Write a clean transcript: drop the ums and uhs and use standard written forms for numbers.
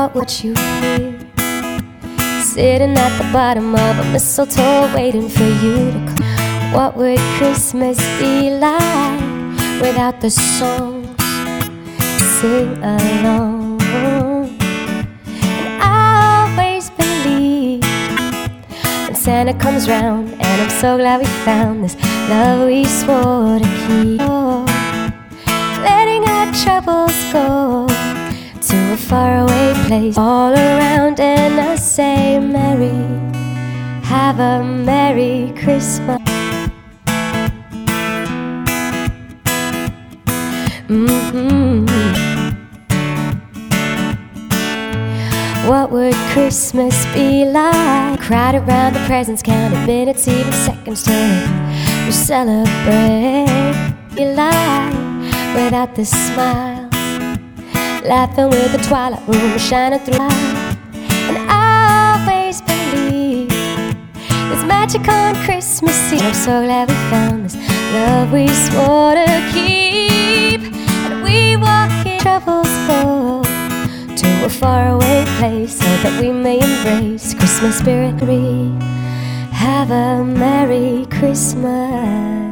what would you hear? Sitting at the bottom of a mistletoe waiting for you to come. What would Christmas be like without the songs? Sing along. And I always believe when Santa comes round, and I'm so glad we found this love we swore to keep. Oh, letting our troubles go to a faraway place all around, and I say merry, have a Merry Christmas. What would Christmas be like? Crowded around the presents, counting minutes, even seconds till we celebrate. Be like without the smiles, laughing with the twilight room shining through. And I always believe there's magic on Christmas Eve. I'm so glad we found this love we swore to keep. And we walk in troubles go to a faraway place so that we may embrace Christmas spirit. Have a Merry Christmas.